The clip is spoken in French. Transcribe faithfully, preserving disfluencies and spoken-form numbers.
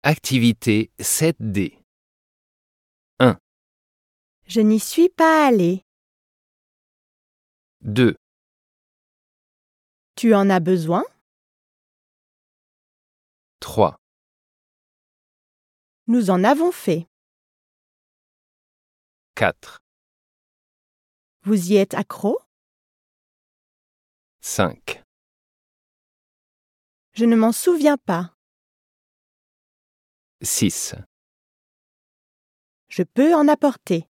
Activité sept D. un. Je n'y suis pas allé. deux. Tu en as besoin? trois. Nous en avons fait. quatre. Vous y êtes accro? cinq. Je ne m'en souviens pas. six. Je peux en apporter.